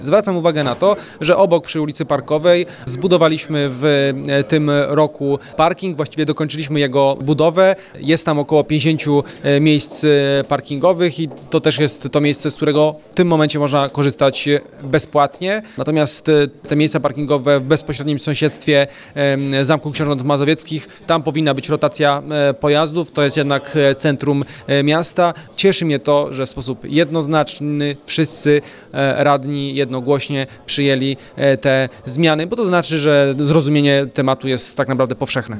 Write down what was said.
Zwracam uwagę na to, że obok przy ulicy Parkowej zbudowaliśmy w tym roku parking, właściwie dokończyliśmy jego budowę. Jest tam około 50 miejsc parkingowych i to też jest to miejsce, z którego w tym momencie można korzystać bezpłatnie. Natomiast te miejsca parkingowe w bezpośrednim sąsiedztwie Zamku Książąt Mazowieckich, tam powinna być rotacja pojazdów, to jest jednak centrum miasta. Cieszy mnie to, że w sposób jednoznaczny wszyscy radni jednogłośnie przyjęli te zmiany, bo to znaczy, że zrozumienie tematu jest tak naprawdę powszechne.